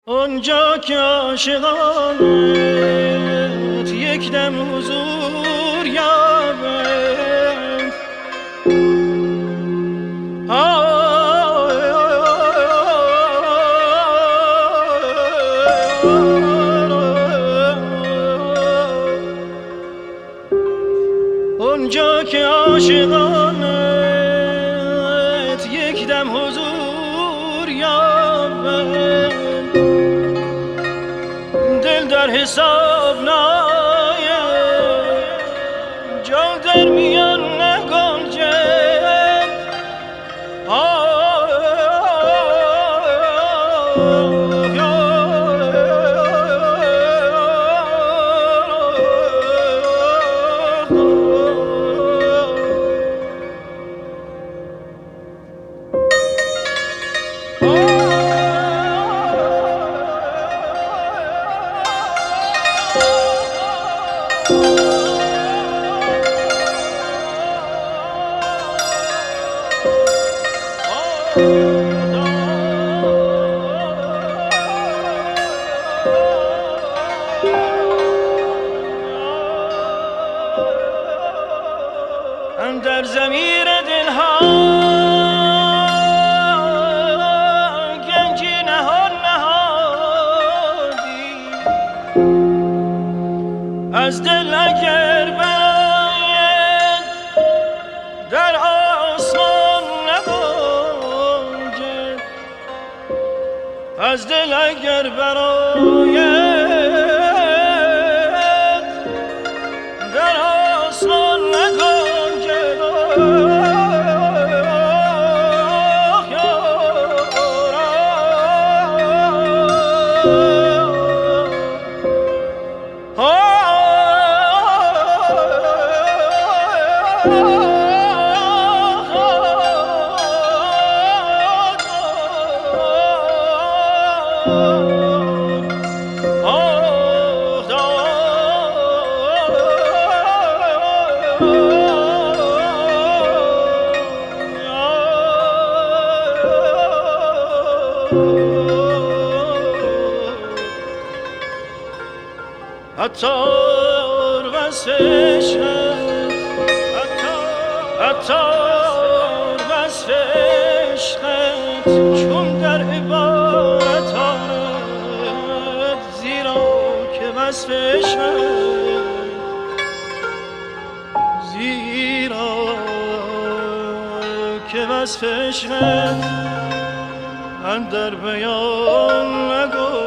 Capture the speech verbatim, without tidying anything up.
آنجا که عاشقانت یک دم حضور یابند، آنجا که عاشقانت یک دم حضور یابند، دل در حساب ناید، جان در میان نگنجد. اندر ضمیر دلها گنجی نهان نهادی، از دل اگر باید در آسمان نگنجد، از دل اگر براید در آسمان نگنجد. عطار وصف عشقت، عطار وصف عشقت چون در عبارت آرد، زیرا که وصف عشقت، زیرا که وصف عشقت اندر بیان نگنجد.